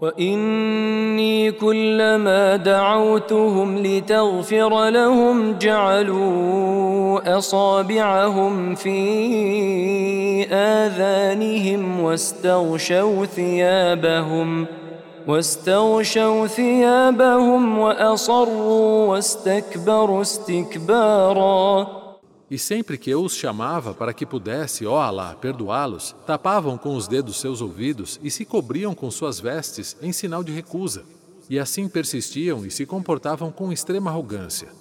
وإني كلما دعوتهم لتغفر لهم جعلوا أصابعهم في آذانهم واستغشوا ثيابهم وأصروا واستكبروا استكبارا. E sempre que eu os chamava para que pudesse, ó Alá, perdoá-los, tapavam com os dedos seus ouvidos e se cobriam com suas vestes em sinal de recusa. E assim persistiam e se comportavam com extrema arrogância.